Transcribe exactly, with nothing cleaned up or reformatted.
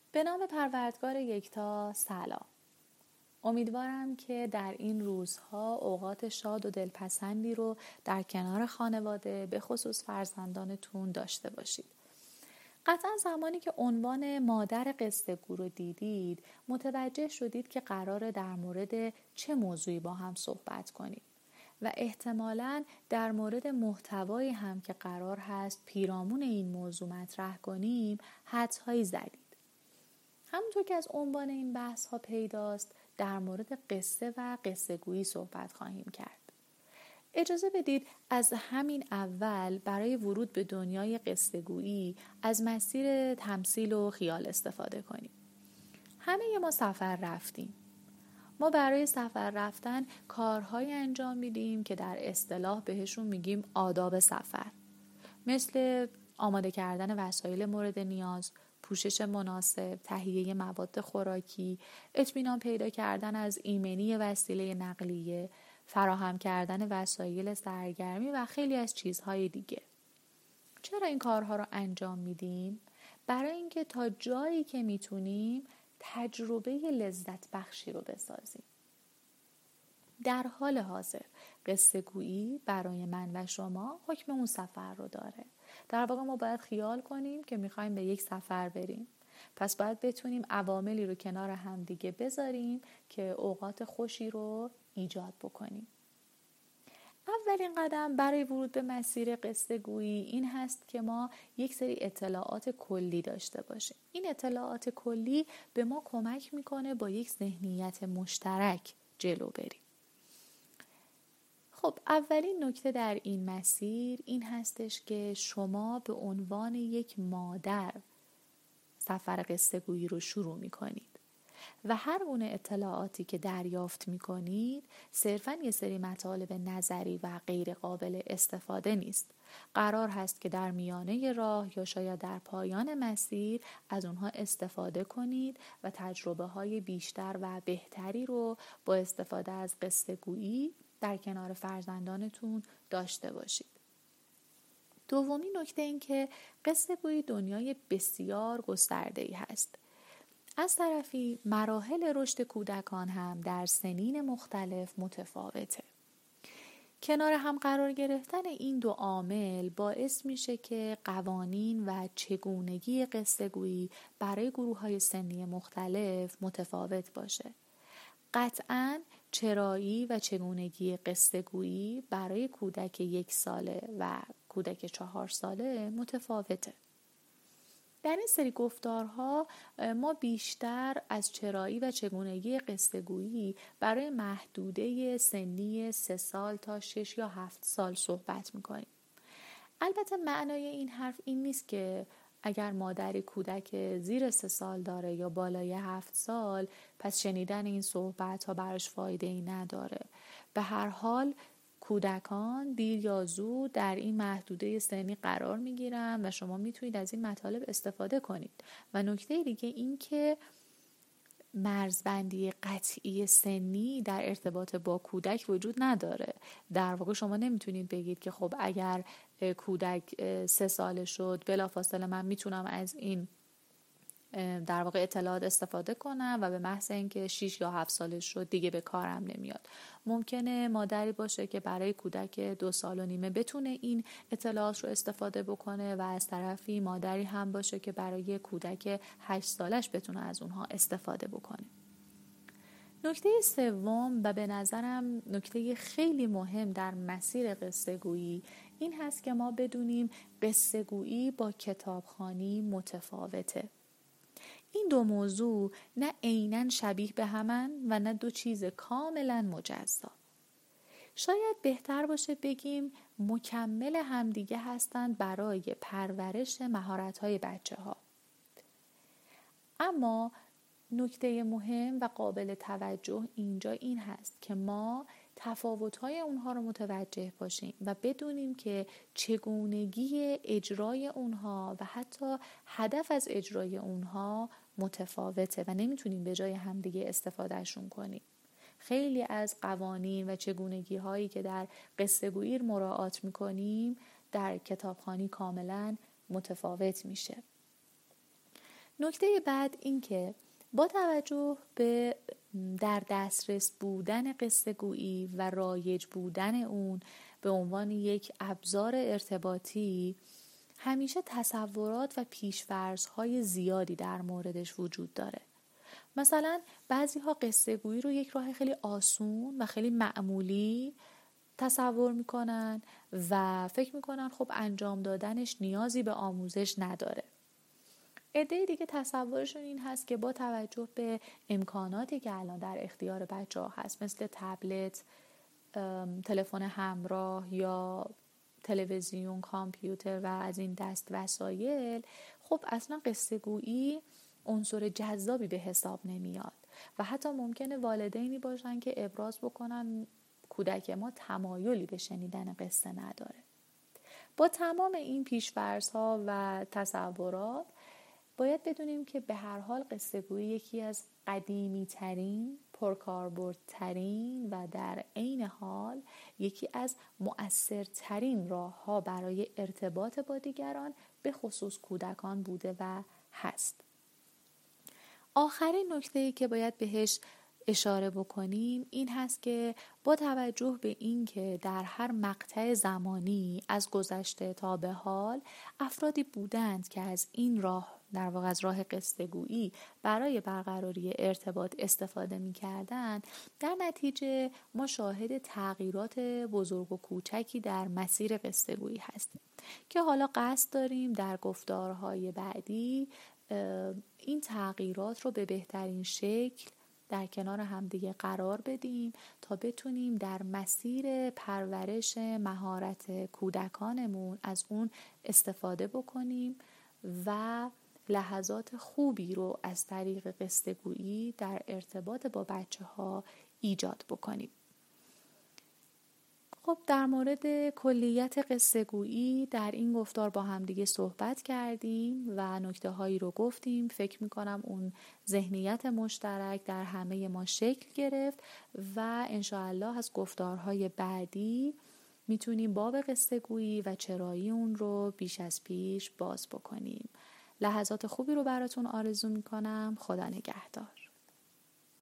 به نام پروردگار یکتا سلام. امیدوارم که در این روزها اوقات شاد و دلپسندی رو در کنار خانواده به خصوص فرزندانتون داشته باشید. قطعا زمانی که عنوان مادر قصه گو رو دیدید متوجه شدید که قراره در مورد چه موضوعی با هم صحبت کنیم و احتمالاً در مورد محتوایی هم که قرار هست پیرامون این موضوع مطرح کنیم حدس‌هایی زدید. همونطور که از عنوان این بحث ها پیداست در مورد قصه و قصه گویی صحبت خواهیم کرد. اجازه بدید از همین اول برای ورود به دنیای قصه گویی از مسیر تمثیل و خیال استفاده کنیم. همه ما سفر رفتیم. ما برای سفر رفتن کارهای انجام میدیم که در اصطلاح بهشون میگیم آداب سفر. مثل آماده کردن وسایل مورد نیاز، پوشش مناسب، تهیه مواد خوراکی، اطمینان پیدا کردن از ایمنی وسیله نقلیه، فراهم کردن وسایل سرگرمی و خیلی از چیزهای دیگه. چرا این کارها رو انجام میدیم؟ برای اینکه تا جایی که میتونیم تجربه لذت بخشی رو بسازیم. در حال حاضر قصه گویی برای من و شما حکم اون سفر رو داره. در واقع ما باید خیال کنیم که میخوایم به یک سفر بریم. پس باید بتونیم عواملی رو کنار هم دیگه بذاریم که اوقات خوشی رو ایجاد بکنیم. اولین قدم برای ورود به مسیر قصه گویی این هست که ما یک سری اطلاعات کلی داشته باشیم. این اطلاعات کلی به ما کمک میکنه با یک ذهنیت مشترک جلو بریم. خب اولین نکته در این مسیر این هستش که شما به عنوان یک مادر سفر قصه گویی رو شروع می کنید و هر گونه اطلاعاتی که دریافت می کنید صرفاً یه سری مطالب نظری و غیر قابل استفاده نیست. قرار هست که در میانه راه یا شاید در پایان مسیر از اونها استفاده کنید و تجربه های بیشتر و بهتری رو با استفاده از قصه گویی در کنار فرزندانتون داشته باشید. دومین نکته این که قصه گویی دنیای بسیار گسترده‌ای هست. از طرفی مراحل رشد کودکان هم در سنین مختلف متفاوته. کنار هم قرار گرفتن این دو عامل باعث میشه که قوانین و چگونگی قصه گویی برای گروه‌های سنی مختلف متفاوت باشه. قطعاً چرایی و چگونگی قصه گویی برای کودک یک ساله و کودک چهار ساله متفاوته. در این سری گفتارها ما بیشتر از چرایی و چگونگی قصه گویی برای محدوده سنی سه سال تا شش یا هفت سال صحبت میکنیم. البته معنای این حرف این نیست که اگر مادری کودک زیر سه سال داره یا بالای هفت سال پس شنیدن این صحبت ها براش فایده ای نداره. به هر حال کودکان دیر یا زود در این محدوده سنی قرار می گیرن و شما میتونید از این مطالب استفاده کنید. و نکته دیگه این که مرزبندی قطعی سنی در ارتباط با کودک وجود نداره. در واقع شما نمیتونید بگید که خب اگر کودک سه ساله شد بلافاصله من میتونم از این در واقع اطلاعات استفاده کنم و به محض اینکه شش یا هفت سالش شد دیگه به کارم نمیاد. ممکنه مادری باشه که برای کودک دو سال و نیمه بتونه این اطلاعات رو استفاده بکنه و از طرفی مادری هم باشه که برای کودک هشت سالش بتونه از اونها استفاده بکنه. نکته سوم و به نظرم نکته خیلی مهم در مسیر قصه گویی این هست که ما بدونیم قصه گویی با کتابخوانی متفاوته. این دو موضوع نه عیناً شبیه به همن و نه دو چیز کاملاً مجزا. شاید بهتر باشه بگیم مکمل همدیگه هستند برای پرورش مهارت‌های بچه‌ها. اما نکته مهم و قابل توجه اینجا این هست که ما تفاوت‌های اونها رو متوجه باشیم و بدونیم که چگونگی اجرای اونها و حتی هدف از اجرای اونها متفاوته و نمیتونیم به جای همدیگه استفادهشون کنیم. خیلی از قوانین و چگونگی هایی که در قصه گویی مراعات میکنیم در کتابخوانی کاملا متفاوت میشه. نکته بعد این که با توجه به در دسترس بودن قصه گویی و رایج بودن اون به عنوان یک ابزار ارتباطی، همیشه تصورات و پیش‌فرض‌های زیادی در موردش وجود داره. مثلا بعضی ها قصه گویی رو یک راه خیلی آسون و خیلی معمولی تصور میکنن و فکر میکنن خب انجام دادنش نیازی به آموزش نداره. عده دیگه تصورشون این هست که با توجه به امکاناتی که الان در اختیار بچه ها هست، مثل تبلت، تلفن همراه یا تلویزیون، کامپیوتر و از این دست وسایل، خب اصلا قصه گویی عنصر جذابی به حساب نمیاد و حتی ممکنه والدینی باشن که ابراز بکنن کودک ما تمایلی به شنیدن قصه نداره. با تمام این پیش‌فرض‌ها و تصورات باید بدونیم که به هر حال قصه گویی یکی از قدیمی ترین، پرکاربردترین و در عین حال یکی از مؤثرترین راه‌ها برای ارتباط با دیگران به خصوص کودکان بوده و هست. آخرین نکته‌ای که باید بهش اشاره بکنیم این هست که با توجه به این که در هر مقطع زمانی از گذشته تا به حال افرادی بودند که از این راه، در واقع از راه قصه گویی برای برقراری ارتباط استفاده می کردن، در نتیجه ما شاهد تغییرات بزرگ و کوچکی در مسیر قصه گویی هستیم که حالا قصد داریم در گفتارهای بعدی این تغییرات رو به بهترین شکل در کنار همدیگه قرار بدیم تا بتونیم در مسیر پرورش مهارت کودکانمون از اون استفاده بکنیم و لحظات خوبی رو از طریق قصه گویی در ارتباط با بچه ها ایجاد بکنیم. خب در مورد کلیت قصه گویی در این گفتار با هم دیگه صحبت کردیم و نکته هایی رو گفتیم. فکر میکنم اون ذهنیت مشترک در همه ما شکل گرفت و انشاءالله از گفتارهای بعدی میتونیم باب قصه گویی و چرایی اون رو بیش از پیش باز بکنیم. لحظات خوبی رو براتون آرزو میکنم. خدا نگهدار.